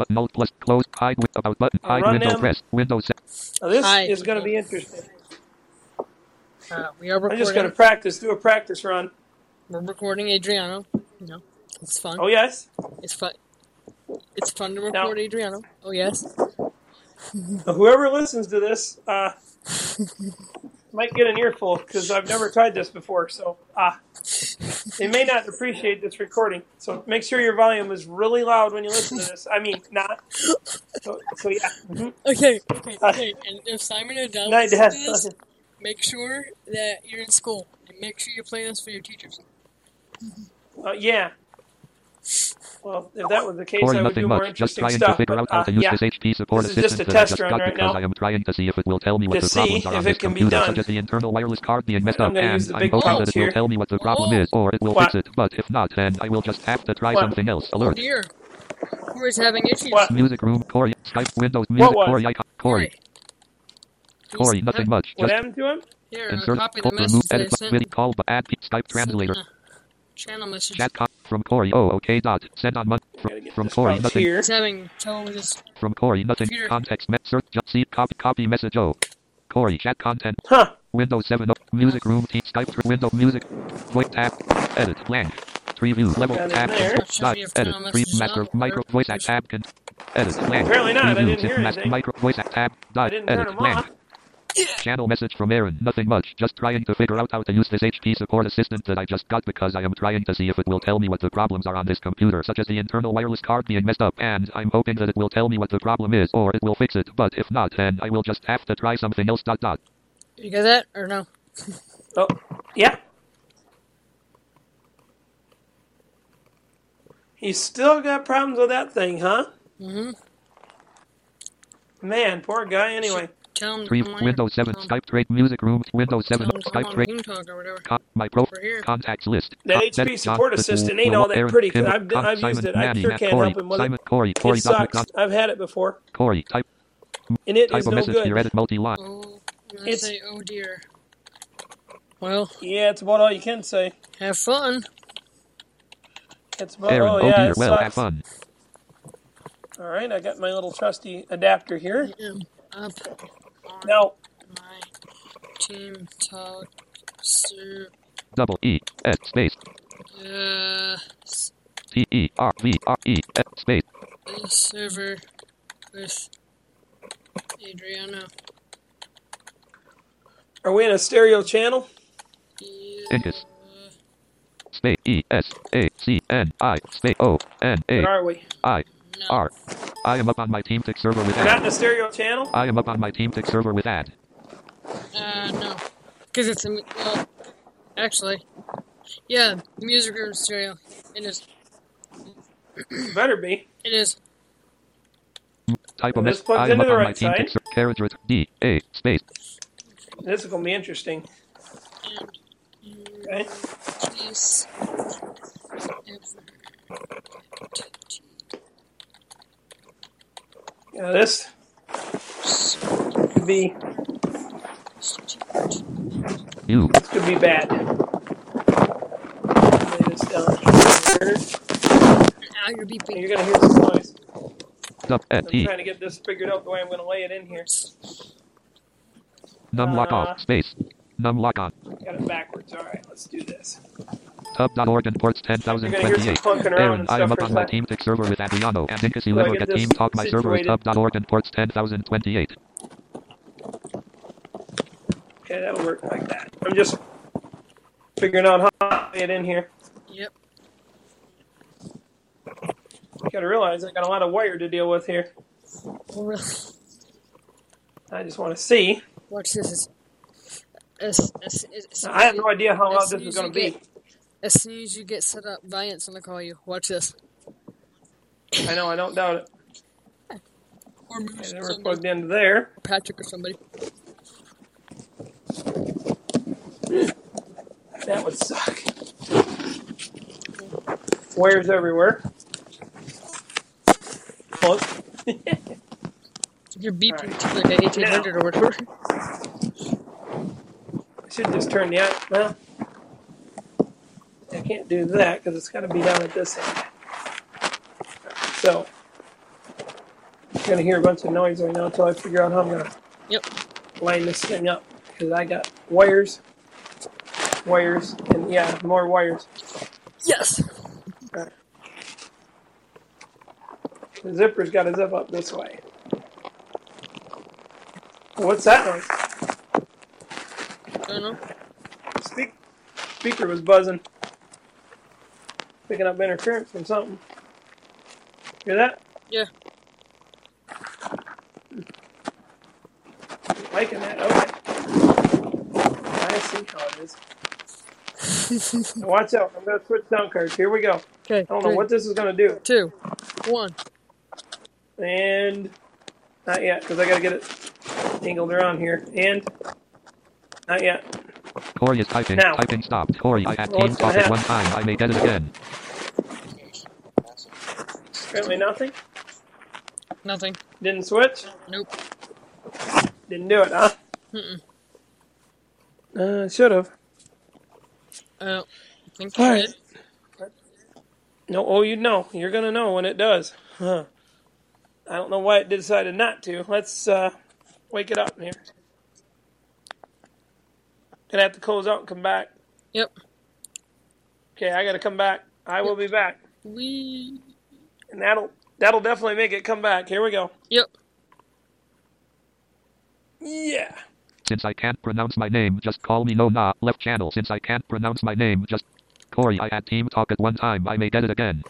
button, alt plus close, hide with about button, hide window press, Windows. Now this is going to be interesting. We are recording. I'm just going to practice, do a practice run. We're recording Adriano. You know, it's fun. Oh, yes? It's fun. It's fun to record Adriano. Oh, yes. Whoever listens to this might get an earful because I've never tried this before. So they may not appreciate this recording. So make sure your volume is really loud when you listen to this. I mean, not. So yeah. Mm-hmm. Okay. And if Simon or Dell listens to this, make sure that you're in school. And make sure you play this for your teachers. Yeah. Well, if that was the case, Corey, I would do more interesting stuff. Just trying to figure out how to use this HP support this is just a assistant test that I run just got right because now. I am trying to see if it will tell me what the problems are on this computer, such as the internal wireless card being messed up, and I'm hoping that it will tell me what the problem is, or it will fix it, but if not, then I will just have to try something else. Alert. Oh dear. Corey's having issues. Music room, Corey, Skype, Windows, music, Corey, icon, Corey, nothing much. What happened to him? Here, insert, copy the message remove, they edit, sent. video, call, but add, Skype translator. Channel message. Chat from Corey. Oh, okay. Dot. Send on from Corey. Nothing. He's having trouble with his from Corey. Nothing. Computer. Context. Search. See. Copy. Message. Oh. Corey. Chat content. Windows 7. Music room. Skype. Window. Music. Voice tab. Edit. Blank. Preview. Level. Tab. Dot. Edit. Master. Micro. Voice tab. Edit. Blank. Apparently not. Preview. I didn't hear anything. Micro. Voice tab. Dot. Edit. Blank. Channel message from Aaron. Nothing much. Just trying to figure out how to use this HP support assistant that I just got because I am trying to see if it will tell me what the problems are on this computer, such as the internal wireless card being messed up, and I'm hoping that it will tell me what the problem is, or it will fix it, but if not, then I will just have to try something else. You get that, or no? Oh, yeah. You still got problems with that thing, huh? Mm-hmm. Man, poor guy, anyway. Windows 7 Skype trade music room. Windows 7 Skype trade. My contacts list. That HP support assistant ain't all that pretty. I've used it. I sure can't help him with it. It sucks. I've had it before. Corey, type. And it is no good. Edit multi-line. Oh dear. Well. Yeah, it's about all you can say. Have fun. It's about Aaron, oh yeah, dear, well, have fun. All right, I got my little trusty adapter here. Now, my team talk double E S space T E R V R E S space server with Adriano. Are we in a stereo channel? Ingus. Space E S A C N I space O N A. Where are we? I R. I am up on my TeamTick server with ad. Not in a stereo channel? I am up on my TeamTick server with ad. No. Because it's well, actually, yeah, the music room stereo. It is. Better be. It is. Type of message. I am up on my TeamTick server. Carriage D A space. This is going to be interesting. Okay. Yeah, this could be. This could be bad. Lay this down here. Now you're beeping. You're gonna hear some noise. I'm trying to get this figured out the way I'm gonna lay it in here. Numlock off space. Numlock on. Got it backwards. All right, let's do this. Hub.org and ports 10,028. Aaron, I am up on my TeamTick server with Adriano and Incasy Level at Team Talk. My server is hub.org and ports 10,028. Okay, that'll work like that. I'm just figuring out how to lay it in here. Yep. You gotta realize I got a lot of wire to deal with here. Oh, really? I just want to see. Watch this. I have no idea how loud this is going to be. As soon as you get set up, Valiant's going to call you. Watch this. I know, I don't doubt it. Or Moose. I never plugged into there. Patrick or somebody. That would suck. Wires everywhere. Close. You're beeping to like a 1800 or whatever. I should just turn the well, I can't do that because it's got to be down at this end. So, You're gonna hear a bunch of noise right now until I figure out how I'm gonna Yep. line this thing up. Because I got wires, and yeah, more wires. Yes. All right. The zipper's got to zip up this way. What's that noise? I don't know. Speaker was buzzing. Picking up interference from something. Hear that? Yeah. Liking that? Okay. I see how it is. Now watch out. I'm going to switch sound cards. Here we go. Okay. I don't know what this is going to do. 2, 1. And not yet, because I got to get it angled around here. And not yet. Corey is typing. Now. Typing stopped. Corey, I had Well, team what's talk gonna at one time. I may get it again. Apparently nothing. Nothing. Didn't switch. Nope. Didn't do it, huh? Should have. I don't think you All right. did. No, oh, you'd know. You're going to know when it does. Huh. I don't know why it decided not to. Let's wake it up here. Gonna have to close out and come back. Yep. Okay, I gotta come back. I will be back. We. And that'll definitely make it come back. Here we go. Yep. Yeah. Since I can't pronounce my name, just call me no nah. Left channel. Since I can't pronounce my name, just Corey, I had team talk at one time. I may get it again.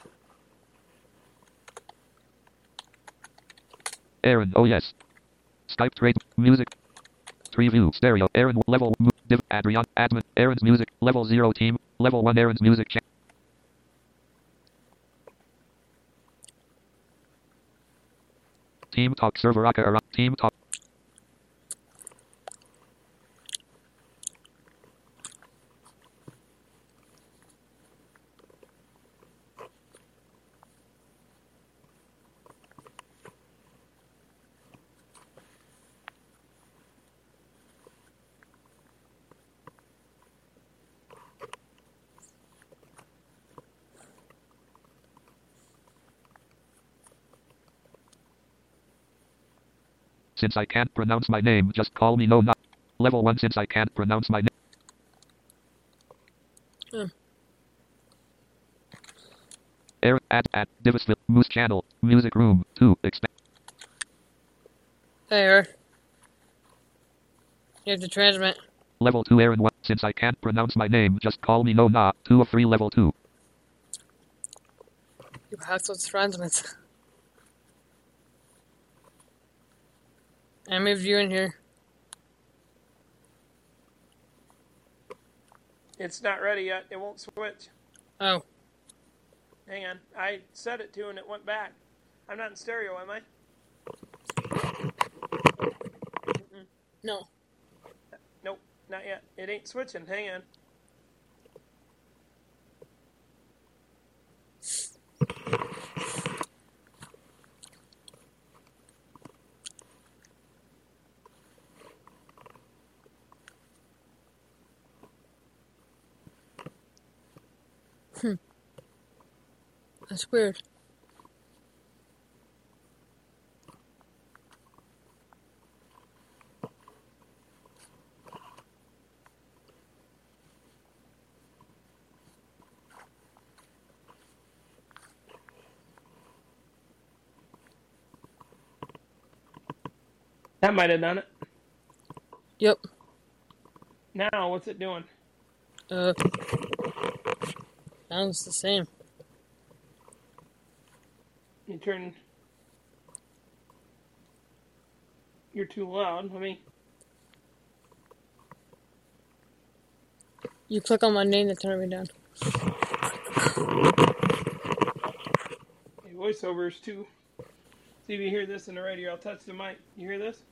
Aaron, oh yes. Skype trade music. Tree view stereo. Aaron level div Adrian admin. Aaron's music level 0 team level 1. Aaron's music team talk server around team talk. Since I can't pronounce my name, just call me no nah. Level 1. Since I can't pronounce my name. Aaron at Divisville Moose channel music room 2 expand. Hey, Eric. You have to transmit. Level 2 Aaron 1. Since I can't pronounce my name, just call me no nah. 2 of 3 level 2. You have to transmit. I moved you in here. It's not ready yet. It won't switch. Oh. Hang on. I set it to and it went back. I'm not in stereo, am I? No. Nope, not yet. It ain't switching. Hang on. That's weird. That might have done it. Yep. Now, what's it doing? Sounds the same. You turn... You're too loud. Let me... You click on my name to turn me down. Hey, voiceovers too. See if you hear this in the radio. I'll touch the mic. You hear this?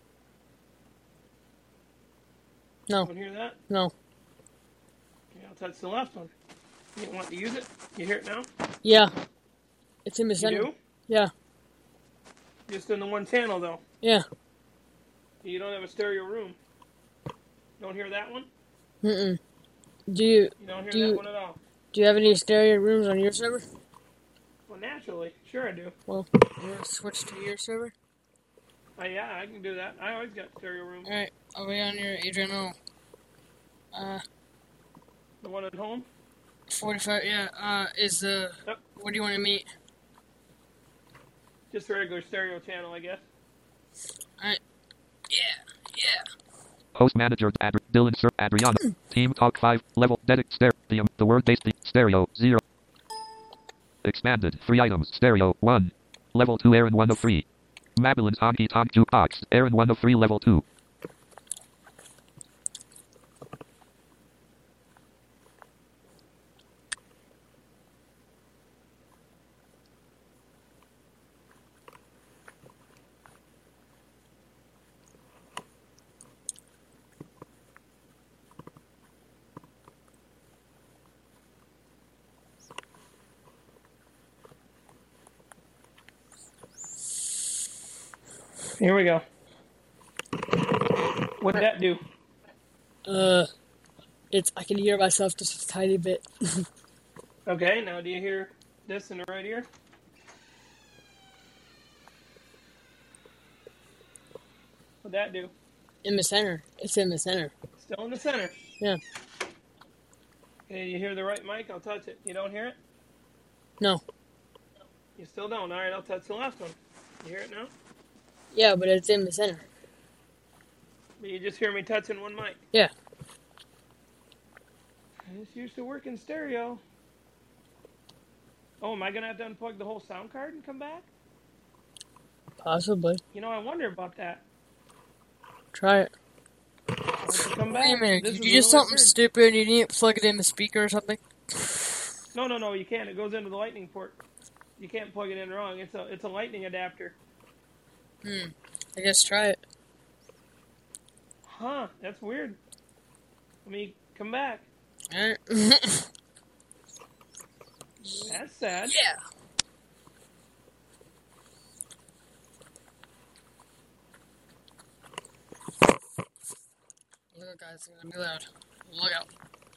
No. You hear that? No. Okay, I'll touch the left one. You want to use it? You hear it now? Yeah. It's in the You center. do? Yeah. Just in the one channel though. Yeah. You don't have a stereo room. Don't hear that one? Mm-mm. Do you You don't hear that one at all? do you have any stereo rooms on your server? Well, naturally. Sure I do. Well, you want to switch to your server? Yeah, I can do that. I always got stereo room. Alright, I'll be on your Adriano. The one at home? 45, yeah, is the... Yep. What do you want to meet? Just a regular stereo channel, I guess. Alright. Yeah. Host manager, Dylan Sir, Adriana. Team Talk 5, level, stereo, the word-based, stereo, 0. Expanded, 3 items, stereo, 1. Level 2, Aaron 1 of 3. Mabelin's Honky Tonk Jukebox, Aaron 1 of 3, level 2. Here we go. What'd that do? I can hear myself just a tiny bit. Okay, now do you hear this in the right ear? What'd that do? In the center. It's in the center. Still in the center. Yeah. Okay, you hear the right mic? I'll touch it. You don't hear it? No. You still don't. All right, I'll touch the left one. You hear it now? Yeah, but it's in the center. But you just hear me touching one mic. Yeah. This used to work in stereo. Oh, am I going to have to unplug the whole sound card and come back? Possibly. You know, I wonder about that. Try it. Come back. Wait a minute, This did is you do really something weird. stupid and you didn't plug it in the speaker or something? No, you can't. It goes into the lightning port. You can't plug it in wrong. It's a lightning adapter. I guess try it. Huh, that's weird. Let me come back. Alright. That's sad. Yeah. Look out, guys, it's gonna be loud. Look out.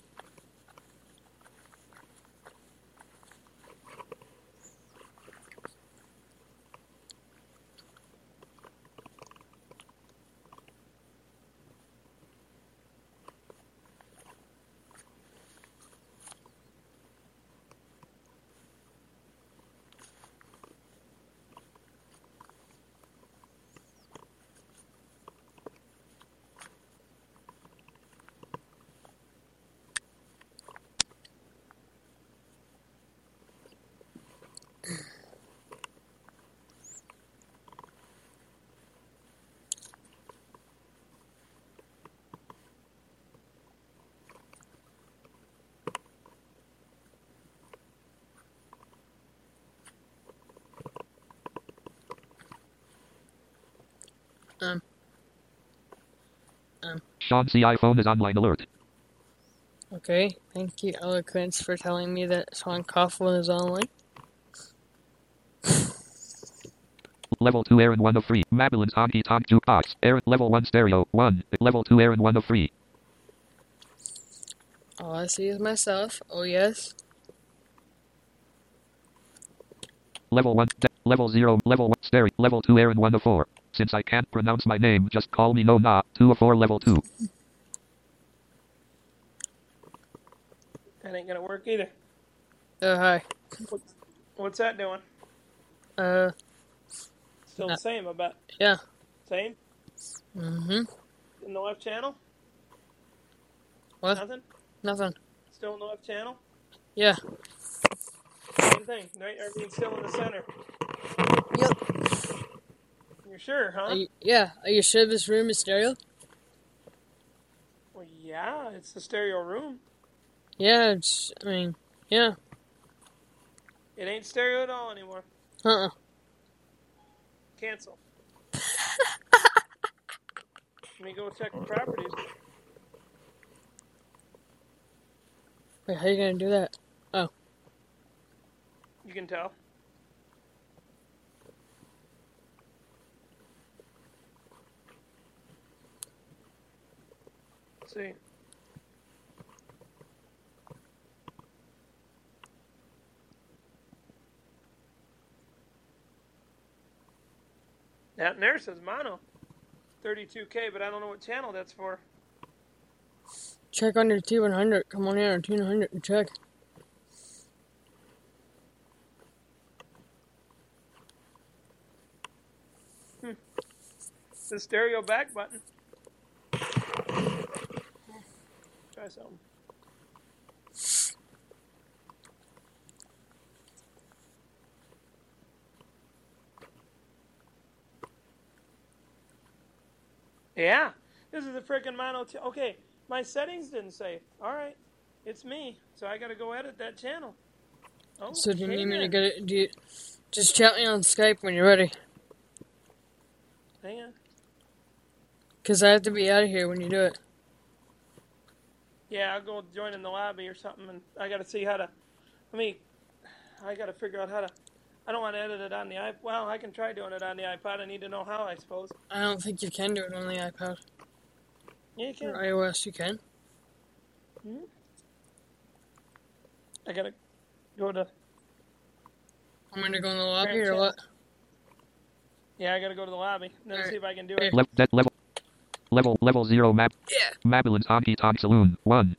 Sean C. iPhone is online alert. Okay, thank you, Eloquence, for telling me that Sean Coughlin is online. Level 2, Aaron 1 of 3. Mabelin's Honky Tonk Jukebox, Aaron, level 1, stereo, 1. Level 2, Aaron 1 of 3. All I see is myself. Oh, yes. Level 1, level 0, level 1, stereo, level 2, Aaron 1 of 4. Since I can't pronounce my name, just call me No Na, 2 of 4, level 2. That ain't gonna work either. Hi. What's that doing? Still the same, I bet. Yeah. Same? Mm-hmm. In the left channel? What? Nothing? Nothing. Still in the left channel? Yeah. Same thing, right? Everything's still in the center. Yep. You're sure, huh? Are you sure this room is stereo? Well, yeah, it's the stereo room. Yeah, yeah. It ain't stereo at all anymore. Uh-uh. Cancel. Let me go check the properties. Wait, how are you gonna do that? Oh. You can tell. Let's see. That there says mono. 32K, but I don't know what channel that's for. Check under T100. Come on here, T100 and check. The stereo back button. Try something. Yeah, this is the freaking mono. Okay, my settings didn't save. All right, it's me, so I got to go edit that channel. Oh, So do you need me to get it? Do you just chat me on Skype when you're ready? Hang on. Because I have to be out of here when you do it. Yeah, I'll go join in the lobby or something, and I got to see how to. I got to figure out how to. I don't want to edit it on the iPad. Well, I can try doing it on the iPod. I need to know how, I suppose. I don't think you can do it on the iPad. Yeah, you can. Or iOS, you can. Hmm? I got to go to. I'm going to go in the lobby Parent or what? Yeah, I got to go to the lobby. Then Alright. see if I can do it. Level 0 map. Yeah. Mabelin's Honky Tonk Saloon. 1.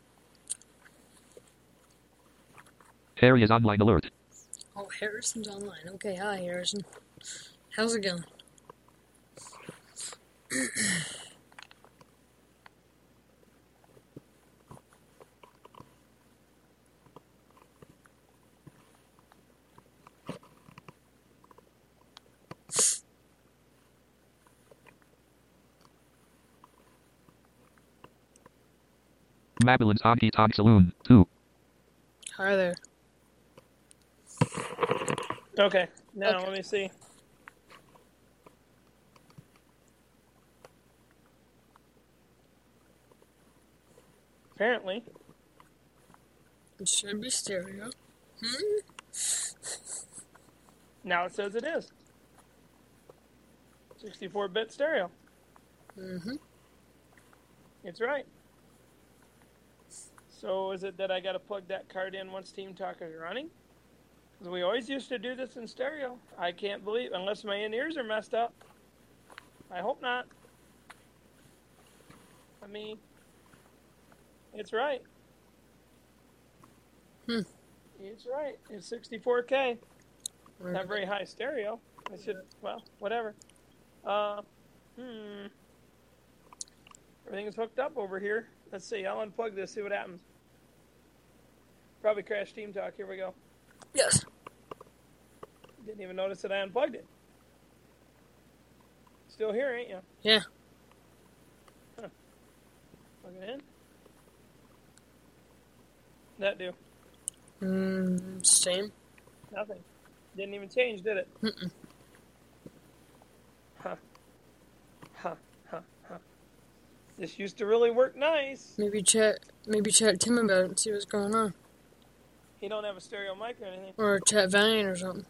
Area's online alert. Oh, Harrison's online. Okay, hi, Harrison. How's it going? Mabelin's Honky Tonk Saloon. 2. Hi there. Okay, now Okay. let me see. Apparently, It should be stereo. now it says it is. 64-bit stereo. Mm-hmm. It's right. So is it that I got to plug that card in once Team Talk is running? Because we always used to do this in stereo. I can't believe, unless my in-ears are messed up. I hope not. I mean, it's right. It's right. It's 64K. Not very high stereo. I should, well, whatever. Everything is hooked up over here. Let's see. I'll unplug this, see what happens. Probably crashed Team Talk. Here we go. Yes. Didn't even notice that I unplugged it. Still here, ain't you? Yeah. Huh. Plug it in. That do? Same. Nothing. Didn't even change, did it? Mm-mm. Huh. This used to really work nice. Maybe chat Tim about it and see what's going on. He don't have a stereo mic or anything. Or chat Valiant or something.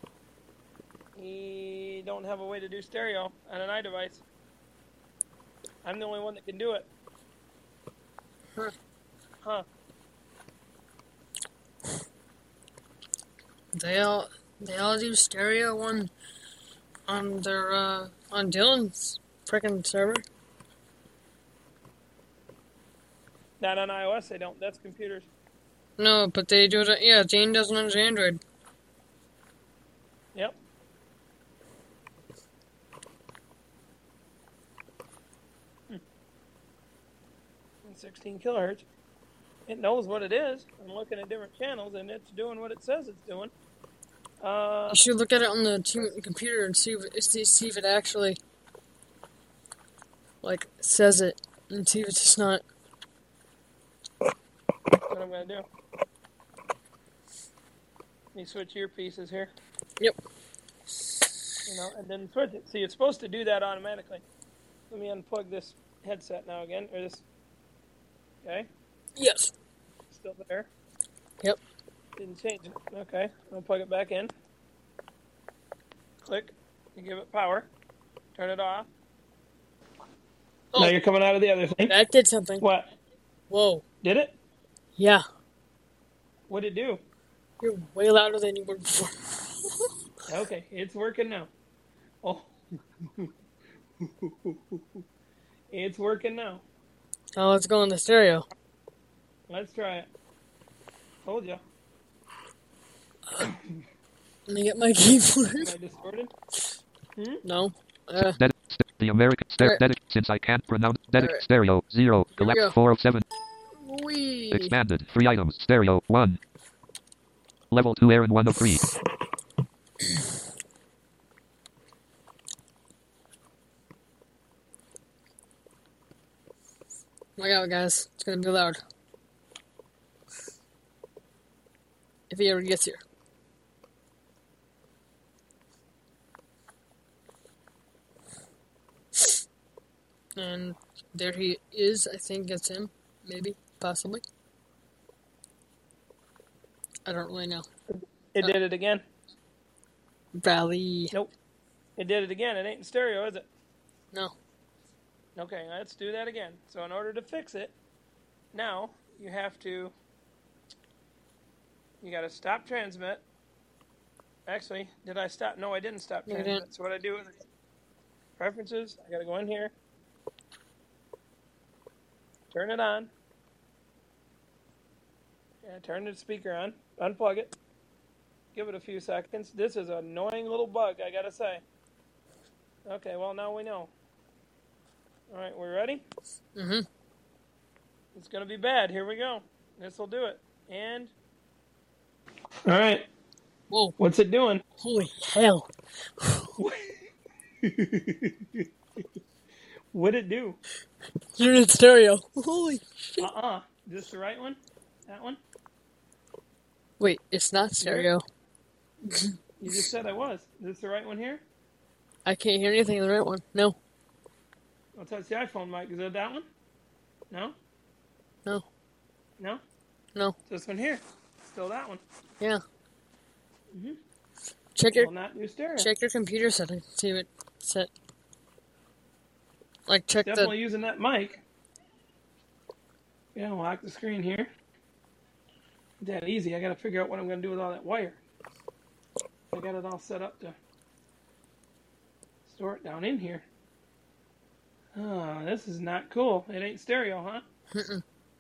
He don't have a way to do stereo on an iDevice. I'm the only one that can do it. Huh. They all do stereo on their on Dylan's frickin' server. Not on iOS, they don't. That's computers. No, but they do it. Yeah, Jane does it on his Android. Yep. And 16 kilohertz. It knows what it is. I'm looking at different channels, and it's doing what it says it's doing. You should look at it on the computer and see if it actually like says it, and see if it's just not. That's what I'm gonna do. Let me switch earpieces here. Yep. And then switch it. See, it's supposed to do that automatically. Let me unplug this headset now again, or this. Okay. Yes. Still there. Yep. Didn't change it. Okay. I'll plug it back in. Click. You give it power. Turn it off. Oh. Now you're coming out of the other thing. That did something. What? Whoa. Did it? Yeah. What did it do? You're way louder than you were before. Okay, it's working now. Oh It's working now. Now let's go in the stereo. Let's try it. Told ya. Let me get my keyboard. Am I distorted? No. The American Alright. since I can't pronounce Alright. stereo 0 Here we collect go. 4 of 7 Wee. expanded 3 items stereo 1 level 2 Aaron 1 of 3 Look out, guys. It's gonna be loud. If he ever gets here. And there he is. I think it's him. Maybe. Possibly. I don't really know. It did it again. Valley. Nope. It did it again. It ain't in stereo, is it? No. Okay, let's do that again. So in order to fix it, now you have to, you got to stop transmit. Actually, did I stop? No, I didn't stop No, you transmit. didn't. So what I do is preferences, I got to go in here, turn it on. Yeah, turn the speaker on, unplug it, give it a few seconds. This is an annoying little bug, I got to say. Okay, well, now we know. All right, we're ready? Mm-hmm. It's going to be bad. Here we go. This will do it. And, all right. Whoa. What's it doing? Holy hell. What'd it do? You're in stereo. Holy shit. Is this the right one? That one? Wait, it's not stereo. You just said I was. Is this the right one here? I can't hear anything in the right one. No. I'll touch the iPhone mic. Is it that one? No? No. No? No. It's this one here. Still that one. Yeah. Mm-hmm. Check your Will not do stereo. check your computer settings. See what it's set. Like check Definitely using that mic. Yeah, lock the screen here. That easy. I got to figure out what I'm going to do with all that wire. I got it all set up to store it down in here. Oh, this is not cool. It ain't stereo, huh? Mm-mm.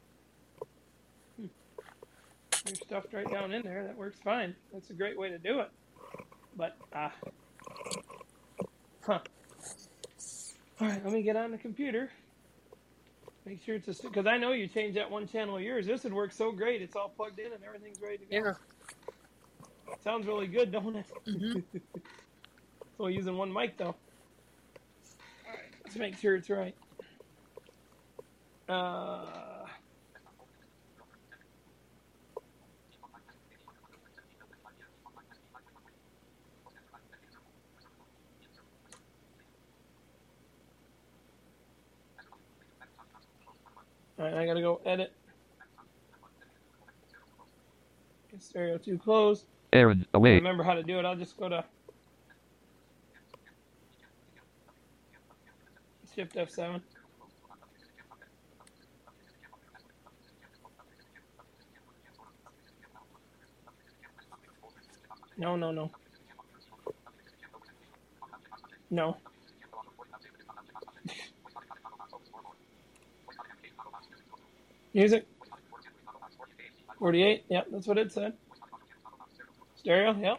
You're stuffed right down in there. That works fine. That's a great way to do it. But, All right, let me get on the computer. Make sure it's because I know you changed that one channel of yours. This would work so great. It's all plugged in and everything's ready to go. Yeah. Sounds really good, don't it? Mm-hmm. It's only using one mic, though. All right, let's make sure it's right. All right, I gotta go edit. Get stereo 2 closed. Aaron I away remember how to do it. I'll just go to Shift F7. No. No. Music. 48. Yep, that's what it said. Stereo. Yep.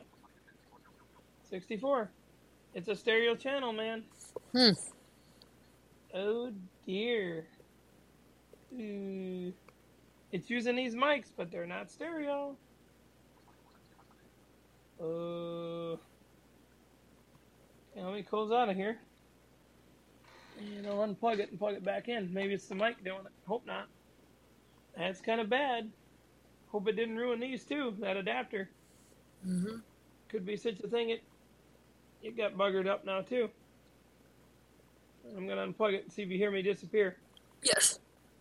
64. It's a stereo channel, man. Oh dear. It's using these mics, but they're not stereo. Yeah, let me close out of here. And I'll unplug it and plug it back in. Maybe it's the mic doing it. Hope not. That's kind of bad. Hope it didn't ruin these too, that adapter. Mm-hmm. Could be such a thing. It got buggered up now too. I'm going to unplug it and see if you hear me disappear. Yes.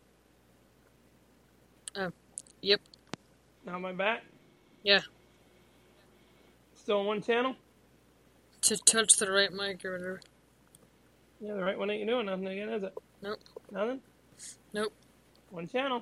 Yep. Now am I back? Yeah. Still on one channel? To touch the right mic or whatever. Yeah, the right one ain't doing nothing again, is it? Nope. Nothing? Nope. One channel.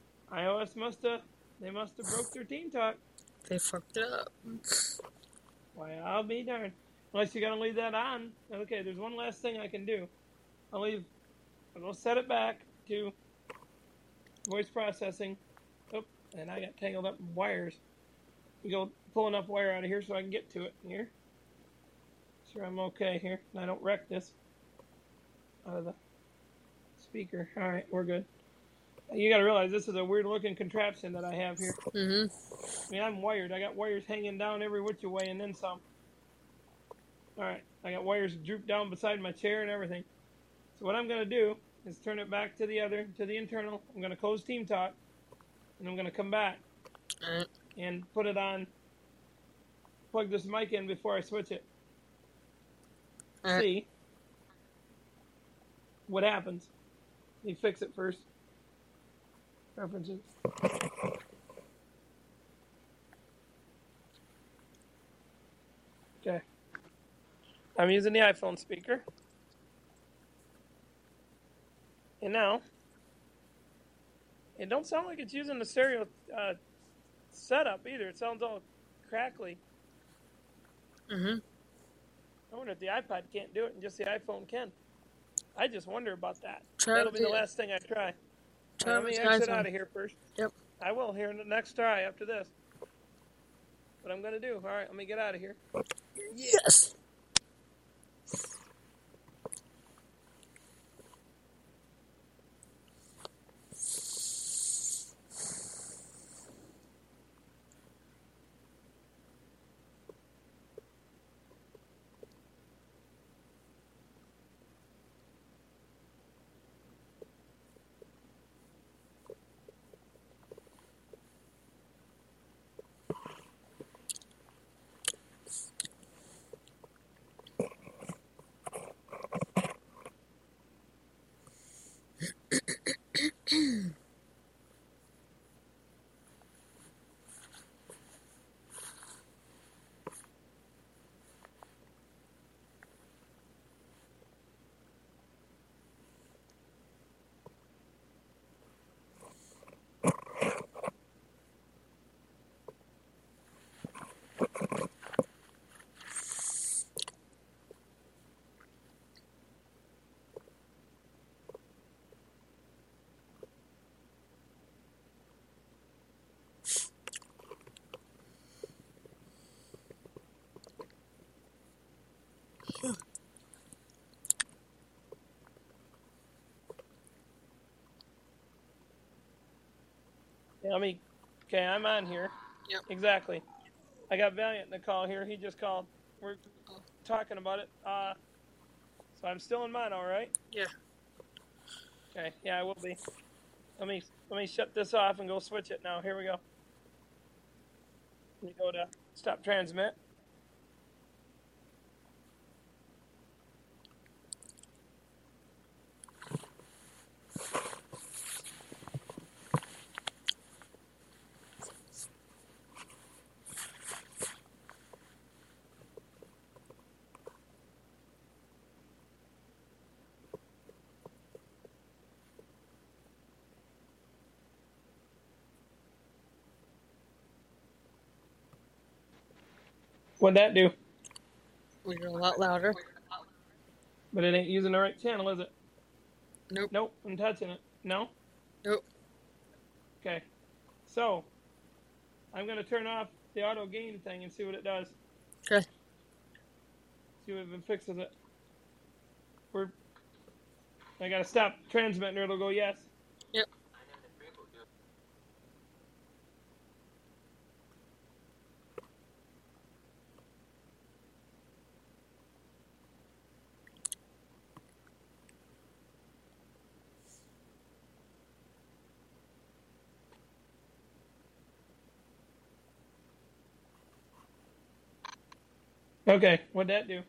iOS must have broke their Team Talk. They fucked it up. Why, I'll be darned. Unless you're gonna leave that on. Okay, there's one last thing I can do. I'm gonna set it back to voice processing. Oh, and I got tangled up in wires. We go pull enough wire out of here so I can get to it here. Sure, I'm okay here. And I don't wreck this out of the speaker. All right, we're good. You got to realize this is a weird looking contraption that I have here. Mm-hmm. I mean, I'm wired. I got wires hanging down every which way and then some. All right, I got wires drooped down beside my chair and everything. So what I'm going to do is turn it back to the internal. I'm going to close Team Talk, and I'm going to come back All right. and put it on, plug this mic in before I switch it. All right. See what happens. Let me fix it first. Preferences. Okay. I'm using the iPhone speaker. And now, it don't sound like it's using the stereo setup either. It sounds all crackly. Mm-hmm. I wonder if the iPod can't do it and just the iPhone can. I just wonder about that. Try That'll with be the the- last thing I try. Try Let with me the exit iPhone. out of here first. Yep. I will here in the next try after this. What I'm going to do. All right, let me get out of here. Yes. Yeah, okay, I'm on here. Yep. Exactly. I got Valiant in the call here. He just called. We're talking about it. So I'm still in mono, right? Yeah. Okay, yeah, I will be. Let me shut this off and go switch it now. Here we go. Let me go to stop transmit. What'd that do? We're a lot louder. But it ain't using the right channel, is it? Nope. Nope, I'm touching it. No? Nope. Okay. So, I'm going to turn off the auto gain thing and see what it does. Okay. See if it fixes it. I got to stop transmitting or it'll go yes. Yep. Okay, what'd that do?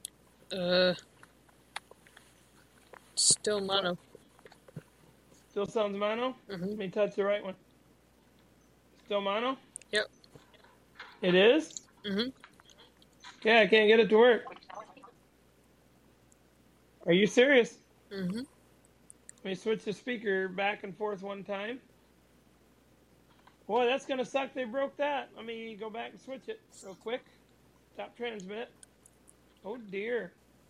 Still mono. Still sounds mono? Let Mm-hmm. me touch the right one. Still mono? Yep. It is? Mm-hmm. Yeah, I can't get it to work. Are you serious? Mm-hmm. Let me switch the speaker back and forth one time. Boy, that's going to suck. They broke that. Let me go back and switch it real quick. Stop transmit. Oh dear.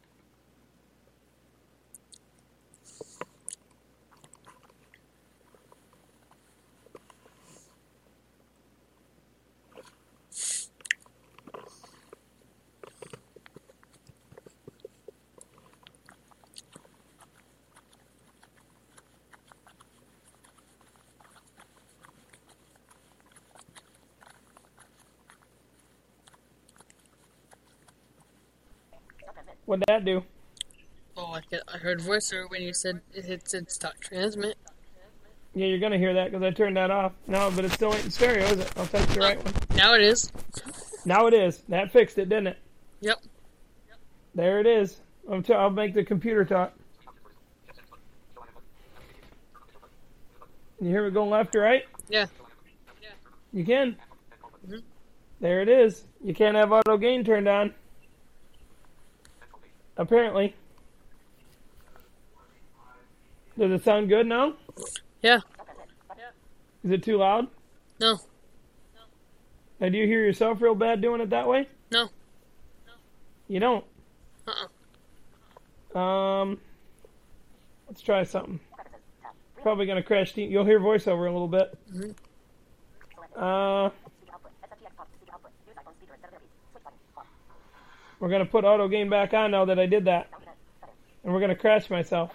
What'd that do? Oh, I heard voiceover when you said it said stop transmit. Yeah, you're gonna hear that because I turned that off. No, but it still ain't in stereo, is it? I'll touch the right one. Now it is. Now it is. That fixed it, didn't it? Yep. There it is. I'll make the computer talk. Can you hear me going left or right? Yeah. You can. Mhm. There it is. You can't have auto gain turned on. Apparently. Does it sound good now? Yeah. Is it too loud? No. Now, do you hear yourself real bad doing it that way? No. You don't? Uh-uh. Let's try something. Probably going to crash Steam. You'll hear voiceover a little bit. We're going to put auto gain back on now that I did that. And we're going to crash myself.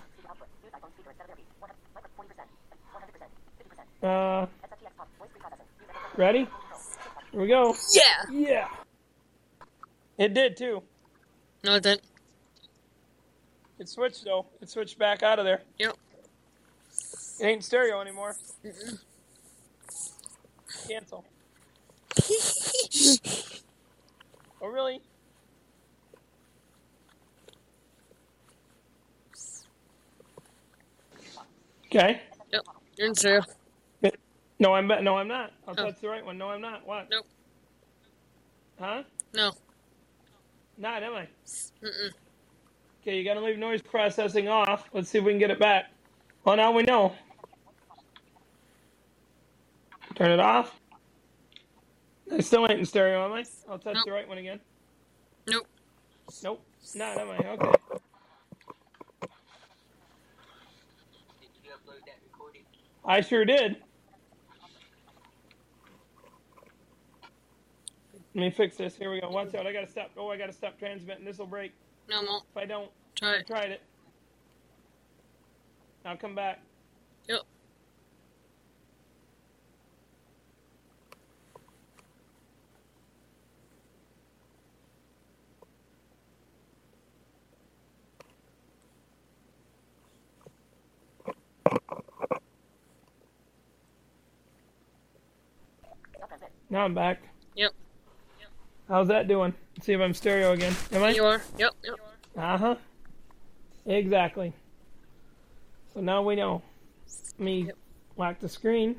Ready? Here we go. Yeah. Yeah. It did too. No, it didn't. It switched though. It switched back out of there. Yep. It ain't stereo anymore. Cancel. Oh really? Okay. Yep. You're in stereo. No, I'm not. I'll touch the right one. No, I'm not. What? Nope. Huh? No. Not, am I? Mm-mm. Okay, you gotta leave noise processing off. Let's see if we can get it back. Well, now we know. Turn it off. I still ain't in stereo, am I? I'll touch the right one again. Nope. Nope. Not, am I? Okay. Did you upload that recording? I sure did. Let me fix this. Here we go. Watch out. I gotta stop. Oh, I gotta stop transmitting. This will break. No, won't. If I don't, Try I it. tried it. I'll come back. Yep. Now I'm back. Yep. How's that doing? Let's see if I'm stereo again. Am I? You are. Yep. Uh-huh. Exactly. So now we know. Let me lock the screen.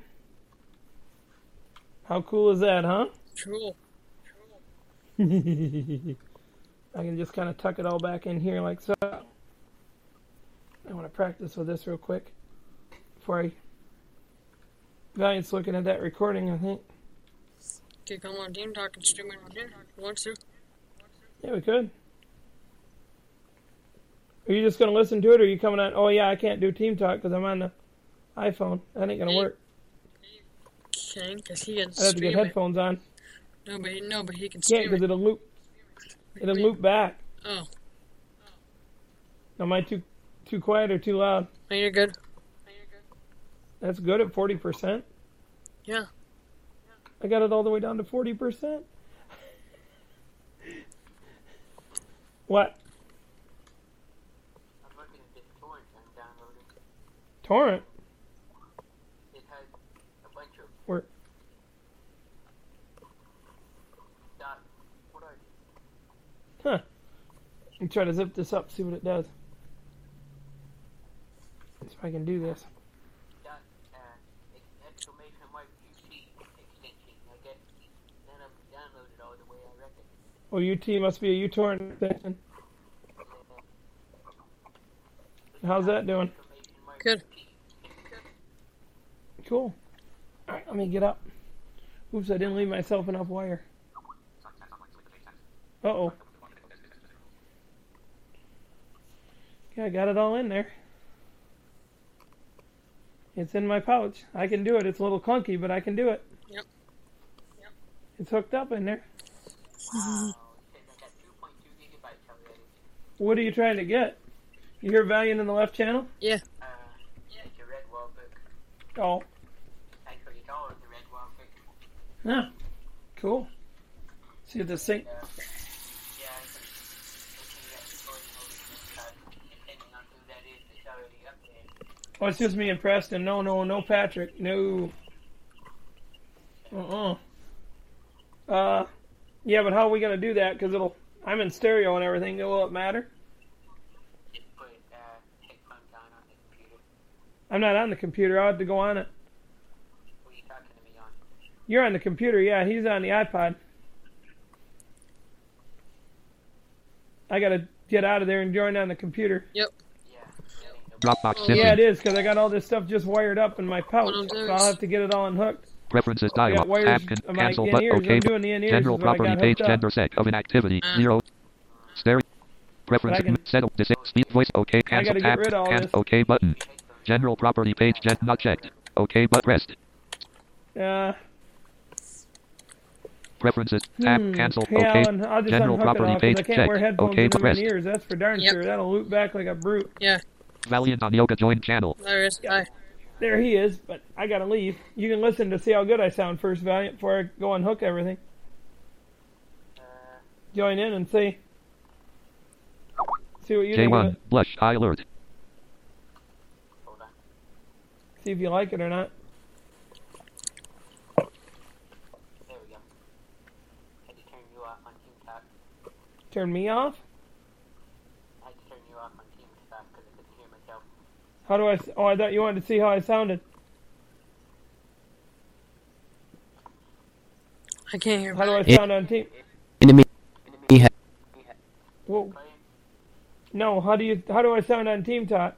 How cool is that, huh? Cool. I can just kind of tuck it all back in here like so. I want to practice with this real quick before I... Valiant's looking at that recording, I think. Could come on Team Talk and stream it on here if you want to. Yeah, we could. Are you just going to listen to it, or are you coming on? Oh, yeah, I can't do Team Talk because I'm on the iPhone. That ain't going to work. Can, because he can I'd have to get stream it. headphones on. No, but he can Can't stream because it. it'll loop. It'll loop back. Oh. Am I too quiet or too loud? No, you're good. That's good at 40%. Yeah. I got it all the way down to 40%. What? I'm looking at this torrent I'm downloading. Torrent? It has a bunch of Where? dot. What are Huh. Let me try to zip this up, see what it does. See if I can do this. dot exclamation mark UT extension? I guess none of them downloaded all the way, I reckon. Oh, UT must be a uTorrent extension. How's that doing? Exclamation mark Good. UT. Cool. Alright, let me get up. Oops, I didn't leave myself enough wire. Uh-oh. Okay, I got it all in there. It's in my pouch. I can do it. It's a little clunky, but I can do it. Yep. It's hooked up in there. Wow. It says I got 2.2 gigabytes already. What are you trying to get? You hear Valiant in the left channel? Yeah. It's a red wall book. Oh. Actually, it's all of the red wall book. Huh. Cool. See if this thing... Yeah, I'm looking at recording over the depending on who that is that's already up there. Oh, it's just me and Preston. No, Patrick. No. Yeah, but how are we going to do that? Because I'm in stereo and everything. Will it matter? Just put headphones on the computer. I'm not on the computer. I'll have to go on it. What are you talking to me on? You're on the computer. Yeah, he's on the iPod. I got to get out of there and join on the computer. Yep. Yeah. Dropbox Oh, syncing. Yeah, it is, because I got all this stuff just wired up in my pouch. What I'm doing So I'll is- have to get it all unhooked. Preferences I got dialog. wires Tab on my cancel button. in-ears. OK. I'm doing the in-ears General is what I property got page. hooked up. Gender set of inactivity. Uh. 0. Stereo. Preference. But I can- Settle. Speed voice. OK. Cancel. gotta get Tab. rid of all this. OK button. General property page. Not checked. OK but pressed. Preferences. Tab. Cancel. Yeah, OK. and I'll just General unhook it property all, page. 'cause I can't wear Checked. headphones OK into but my pressed. ears. That's for darn Yep. sure. That'll loop back like a brute. Yeah. Valiant on Yoga joined channel. There it is. Hi. There he is, but I gotta leave. You can listen to see how good I sound first, Valiant, before I go unhook everything. Join in and see. See what you think of it. J1. Blush. High alert. Hold on. See if you like it or not. There we go. Had to turn you off on TeamTalk. Turn me off? I had to turn you off on TeamTalk because I couldn't hear myself. How do I... Oh, I thought you wanted to see how I sounded. I can't hear. How do I Valiant. sound on team? Enemy Whoa. Playing? No, how do I sound on Team Talk?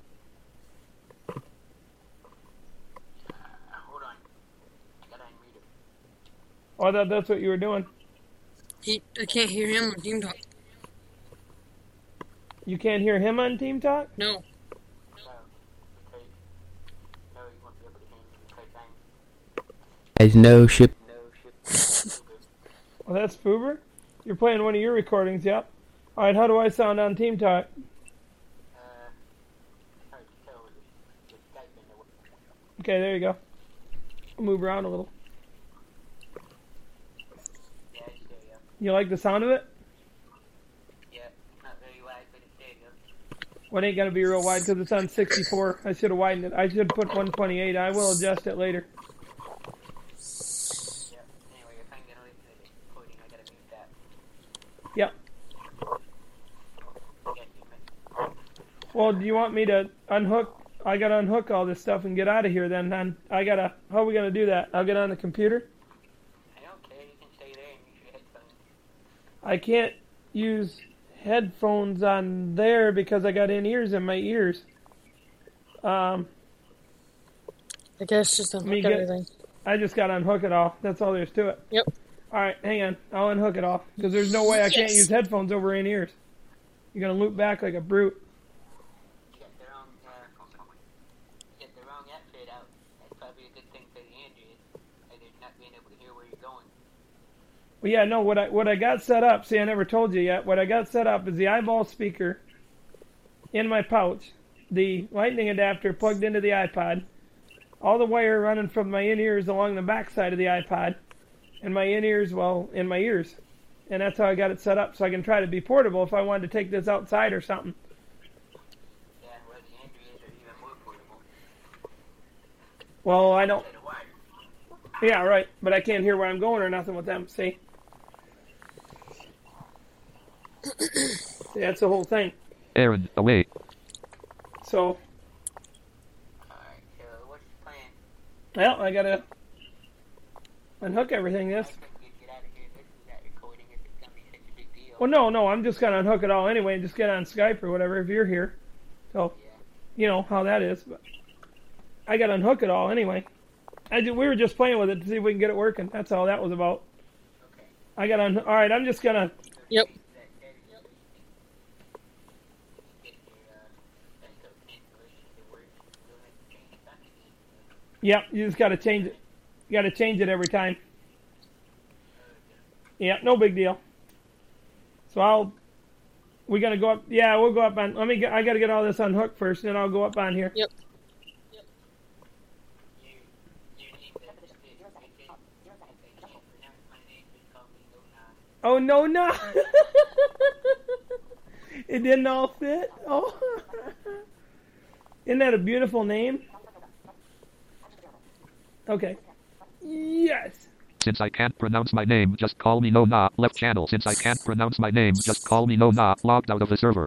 Hold on. I gotta unmute it. Oh, I thought that's what you were doing. I can't hear him on Team Talk. You can't hear him on Team Talk? No. No. Okay. No, you won't be able to hear me because I'm has no ship. Well, that's Fuber. You're playing one of your recordings, yep. Alright, how do I sound on Team Talk? hard to tell with Skype in the way. Okay, there you go. I'll move around a little. Yeah, it's stereo. You like the sound of it? Yeah, not very wide, but it's stereo. Well, it ain't gonna be real wide because it's on 64. I should have widened it. I should put 128. I will adjust it later. Yeah. Anyway, if I'm gonna listen to the recording, I gotta mute that. Yep. I got 2 minutes. Well, do you want me to unhook? I gotta unhook all this stuff and get out of here then. How are we gonna do that? I'll get on the computer? I don't care, you can stay there and use your headphones. I can't use headphones on there because I got in-ears in my ears. I guess just Me unhook get- everything. I just gotta unhook it all. That's all there is to it. Yep. Alright, hang on. I'll unhook it all. Because there's no way I can't Yes. use headphones over in-ears. You're gonna loop back like a brute. You got the wrong outfit out. That's probably a good thing for the Android. Either not being able to hear where you're going. Well, yeah, no, what I got set up, see, I never told you yet. What I got set up is the eyeball speaker in my pouch, the lightning adapter plugged into the iPod, all the wire running from my in-ears along the back side of the iPod, and my in-ears, well, in my ears. And that's how I got it set up, so I can try to be portable if I wanted to take this outside or something. Yeah, where the Androids are even more portable. Well, I don't... Instead of wired. Yeah, right, but I can't hear where I'm going or nothing with them, see? See, that's the whole thing. Aaron, away. So, Alright, so what's the plan? well, I gotta unhook everything this. I think you'd get out of here and listen to that recording if it's gonna be such a big deal. Well, no, I'm just gonna unhook it all anyway and just get on Skype or whatever if you're here. So, Yeah. you know how that is, but I gotta unhook it all anyway. We were just playing with it to see if we can get it working. That's all that was about. Okay. Alright, I'm just gonna Yep. Yep, you just got to change it. You got to change it every time. Yeah, no big deal. So we're gonna go up. Yeah, we'll go up on. I got to get all this unhooked first, and then I'll go up on here. Yep. Oh no, no! It didn't all fit. Oh, isn't that a beautiful name? Okay. Yes. Since I can't pronounce my name, just call me Nona. Left channel. Since I can't pronounce my name, just call me Nona. Logged out of the server.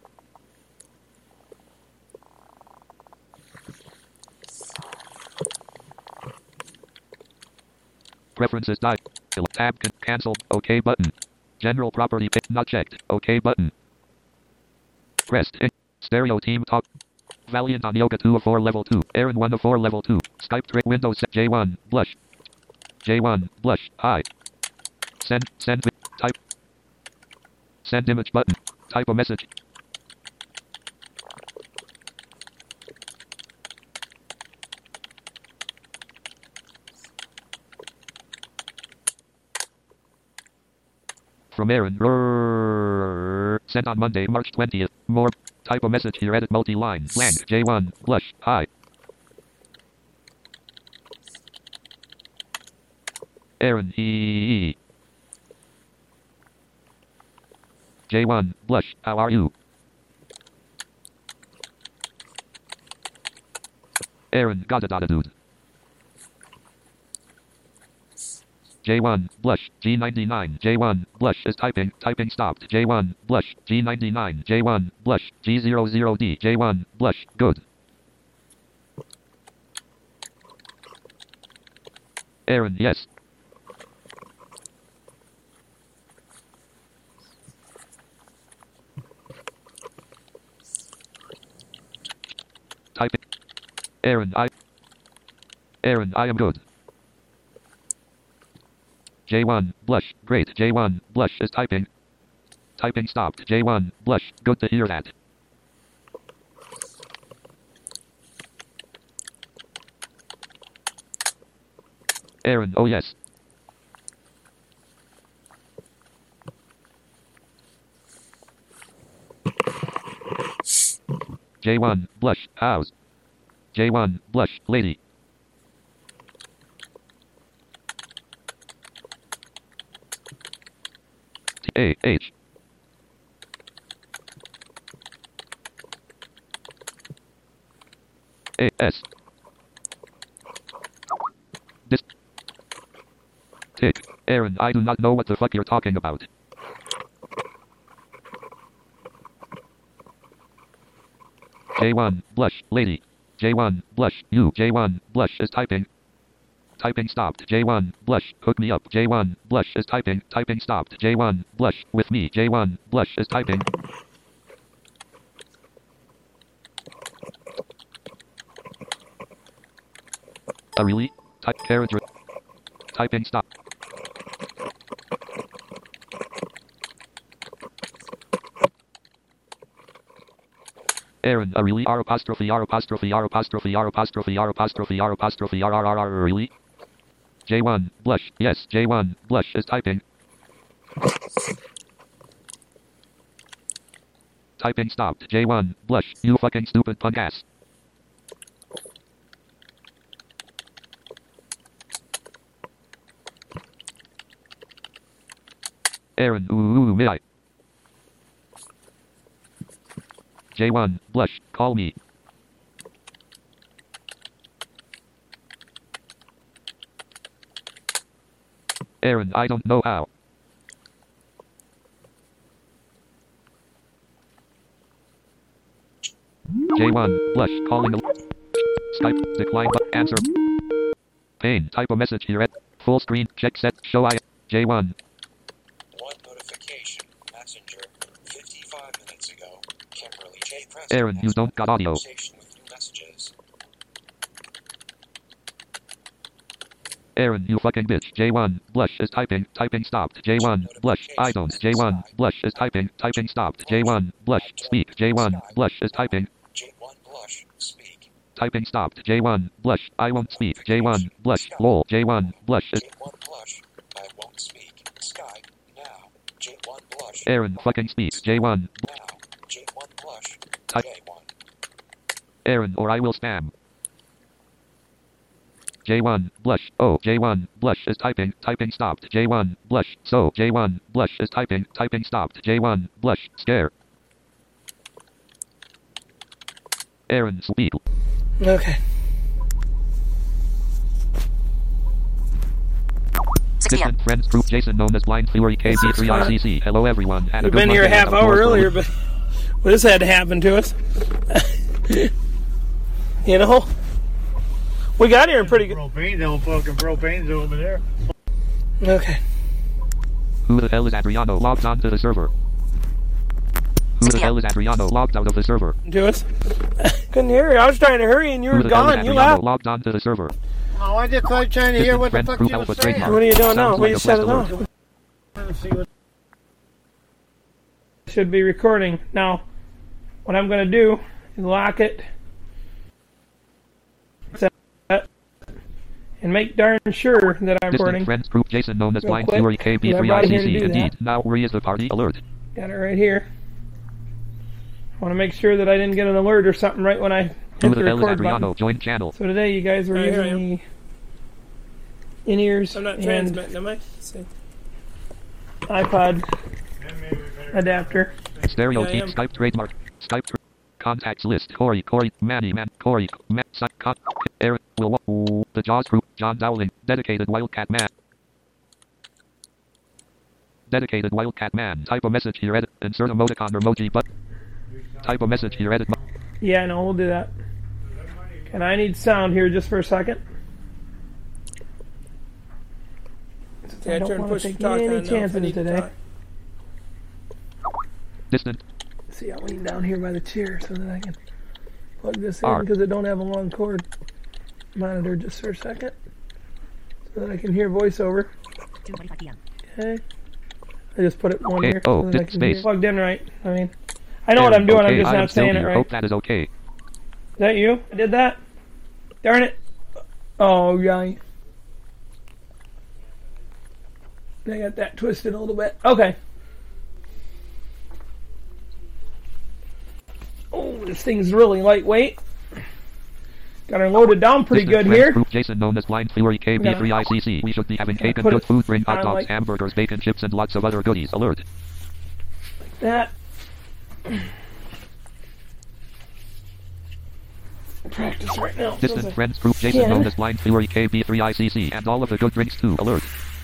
Preferences die. Tab cancel. OK button. General property pick not checked. OK button. Pressed. Stereo team talk. Valiant on Yoga 2 of 4 level 2. Aaron 1 of 4 level 2. Skype trick Windows J1 blush. J1 blush. Hi. Send type. Send image button. Type a message. From Aaron. Sent on Monday, March 20th. More. Type a message here. Edit multi-line. Blank. J1. Blush. Hi. Aaron. J1. Blush. How are you? Aaron. Got it, dude. J1, blush, G99, J1, blush is typing, typing stopped, J1, blush, G99, J1, blush, G00D, J1, blush, good. Aaron, yes. Typing. Aaron, I am good. J1, blush, great, J1, blush is typing. Typing stopped, J1, blush, good to hear that. Aaron, oh yes. J1, blush, house. J1, blush, lady. H. A-S. This. Tick. Aaron, I do not know what the fuck you're talking about. J1, blush, lady. J1, blush, you. J1, blush is typing. Typing stopped. J1, blush, hook me up. J1, blush is typing. Typing stopped. J1, blush, with me. J1, blush is typing. Really? Type carriage. Typing stop. Aaron, really? R apostrophe R apostrophe R apostrophe R apostrophe R apostrophe R apostrophe R R R R really? J1, blush, yes, J1, blush is typing. Typing stopped. J1, blush, you fucking stupid punk ass. Aaron, ooh, may I? J1, blush, call me. Aaron, I don't know how. J1, blush, calling. Skype, decline, but answer. Pain, type a message here at full screen, check set, show I. J1. One notification, messenger, 55 minutes ago. Kimberly J. Preston. Aaron, you don't got audio. With new messages. Aaron, you fucking bitch. J1, blush is typing, typing stopped. J1, blush, I don't. J1, blush is typing, typing stopped. J1, blush, speak. J1, blush is typing, J1 blush, speak. typing stopped. J1, blush, I won't speak. J1, blush, lol. J1, blush is J1 blush, I won't speak. Skype, now. J1 blush, Aaron, fucking speak. J1, now. J1 blush, Type. J1. Aaron, or I will spam. J1, blush, oh, J1, blush is typing, typing stopped. J1, blush, so, J1, blush is typing, typing stopped. J1, blush, scare. Aaron, speak. Okay. Distant friends group Jason known as Blind Theory KB3ICC. Hello everyone. Had a We've good been here a Monday half and hour outdoors for a earlier, week. but this had to happen to us. You know? We got here pretty good. Propane's over there. Okay. Who the hell is Adriano logged onto the server? Who the hell is Adriano logged out of the server? To us. Couldn't hear you. I was trying to hurry and you Who were the hell is gone. You Adriano left. logged onto the server? Oh, I just tried trying to hear what the Distant fuck friends you group were Alpha saying. trademark. What are you doing now? Sounds We like just a set it blast off. Let's see what Should be recording. Now, what I'm going to do is lock it. Set it, and make darn sure that I'm Distant recording. friends group Jason known as Real Blind quick. Theory Yeah, I'm right here to KB3ICC. do Indeed. that. Now where is the party alert? Got it right here. I want to make sure that I didn't get an alert or something right when I hit Who the the hell is record Adriano? button. Join channel. So today you guys were Right, here I using the in-ears I'm not and transmitting, am I? See. iPod adapter. Stereo Yeah, I team am. Skype trademark. Contacts list. Corey, Manny, Man, Corey, Matt, Eric, Will, the Jaws group, John Dowling, dedicated Wildcat Man. Dedicated Wildcat Man. Type a message here, edit, insert emoticon or emoji, but type a message here, edit. Yeah, I know, we'll do that. And I need sound here just for a second. Yeah, I don't turn wanna push to take talk any on now if I chances need to today. talk. Distant. See, I'll lean down here by the chair so that I can plug this in R. because it don't have a long cord monitor just for a second so that I can hear voiceover. 2:45 p.m. Okay. I just put it one Okay, here oh, so that I this can hear. space. Plugged in right. I mean, I know what I'm doing. Okay, I'm just I am not still saying it here. right. Hope that is okay. Is that you? I did that? Darn it. Oh, yeah. I got that twisted a little bit. Okay. Oh, this thing's really lightweight. Got her loaded down pretty Distant good friends here. group Jason known as Blind Theory KB3ICC. We should be having cake and put good it food. Bring hot on dogs, like- hamburgers, bacon, chips, and lots of other goodies. Alert. That. Practice right now. Distant friends group Jason Ken. known as Blind Theory KB3ICC. And all of the good drinks too. Alert.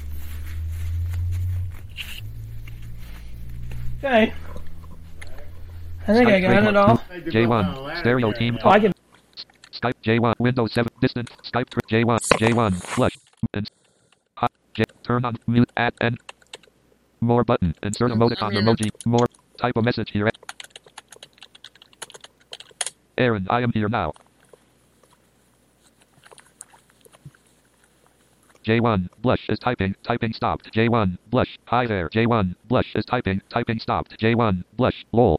Okay. I think I got it all. J1 stereo team Oh, I talk. can. Skype J1 Windows 7 distant Skype J1 flush and hot turn on mute add and more button insert emoticon I'm here. emoji more type a message here. Aaron, I am here now. J1 blush is typing stopped. J1 blush hi there. J1 blush is typing stopped. J1 blush lol.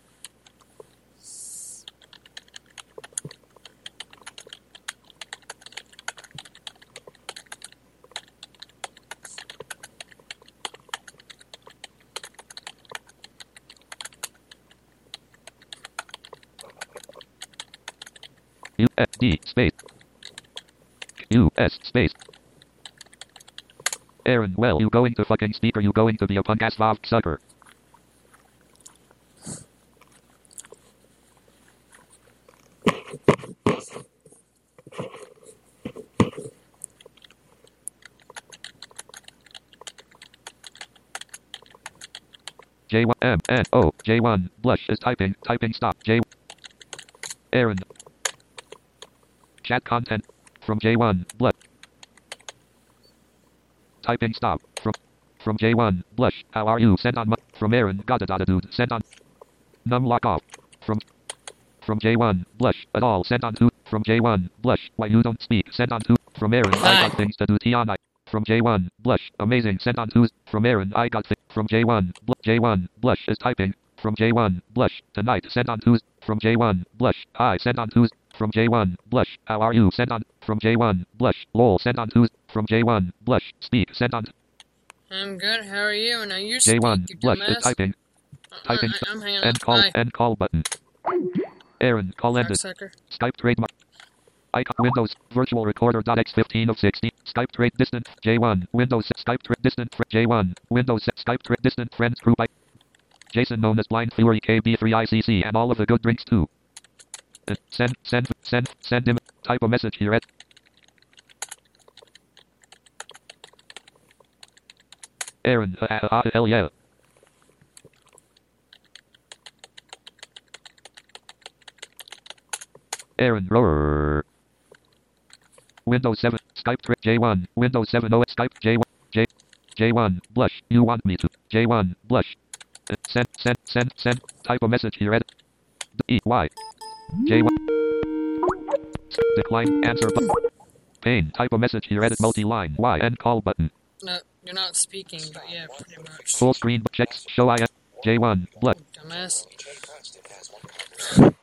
USD space US space. Aaron, well, you going to fucking speak or you going to be a punk ass Vav sucker? J1 M N O J1 blush is typing stop. J Aaron. Chat content from J1 blush. Typing stop from J1 blush. How are you? Sent on from Aaron. Gotta dude. Sent on. Num lock off from J1 blush. At all sent on to From J1, blush. Why you don't speak? Send on to. From Aaron, I got things to do. Tiana. From J1, blush. Amazing. Send on to. From Aaron, I got things. From J1, J1, blush is typing. From J1, blush. Tonight, send on to. From J1, blush. Hi, send on to. From J1, blush. How are you? Send on. From J1, blush. Lol, send on to. From J1, blush. Speak. Send on. I'm good. How are you? Now you speak, J1, you blush is dumbass. typing. Typing. I'm hanging up. End call. Bye. End call button. Aaron, call ended. Cocksucker. Skype trademark. Icon Windows virtual recorder.x15 of 60. Skype trade distant J1 Windows Skype trade distant J1 Windows Skype trade distant friends group Jason known as Blind Fury KB3ICC and all of the good drinks too. Send him. Type a message here at Aaron. Hell yeah. Aaron. Roar. Windows 7, Skype J1, Windows 7 OS Skype J1, J1, blush, you want me to, J1, blush, send, type a message here at, E-Y, J1, decline, answer button, pane, type a message here at multi-line, Y, end call button. No, you're not speaking, but yeah, pretty much. Full screen, checks, show I, J1, blush. Dumbass. J. Preston has one comment.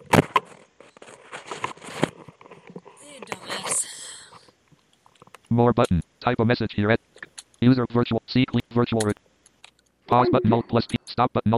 You dumbass. More button. Type a message here at user virtual C click virtual pause button alt plus P stop button alt